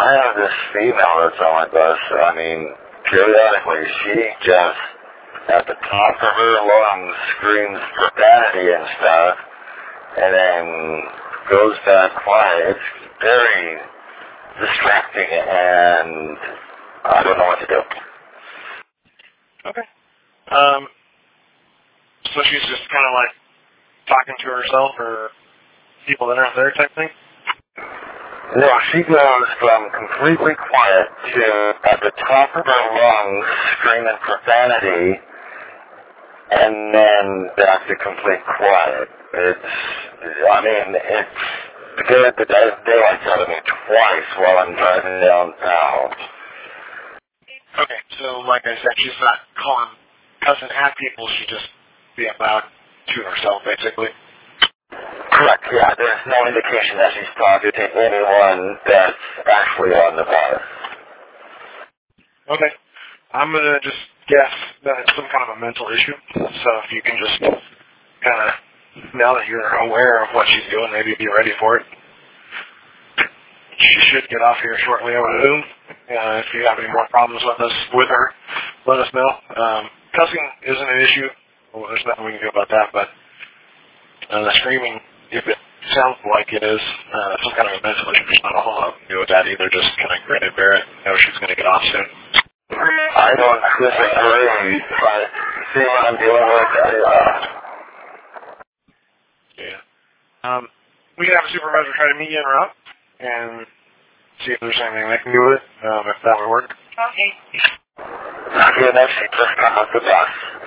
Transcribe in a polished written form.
I have this female that's on my bus. I mean, periodically she just, at the top of her lungs, screams profanity and stuff, and then goes back quiet. It's very distracting, and I don't know what to do. Okay. So she's just kind of like talking to herself or people that aren't there type thing? No, she goes from completely quiet to, at the top of her lungs, screaming profanity, and then back to complete quiet. It's good that daylight out of me twice while I'm driving downtown. Okay, so like I said, she's not cussing at people, she just being loud to herself, basically. Correct, yeah. There's no indication that she's talking to anyone that's actually on the bus. Okay. I'm going to just guess that it's some kind of a mental issue. So if you can just kind of, now that you're aware of what she's doing, maybe be ready for it. She should get off here shortly, I would assume. If you have any more problems with her, let us know. Cussing isn't an issue. Well, there's nothing we can do about that, but the screaming, if it sounds like it is some kind of a mental issue, there's not a whole lot to do with that either. Just kind of grin and bear it. Know she's going to get off soon. I don't disagree, but see what I'm dealing with. Yeah. We can have a supervisor try to meet you en route and see if there's anything they can do with it, if that would work. Okay. Okay, then she just got off the bus.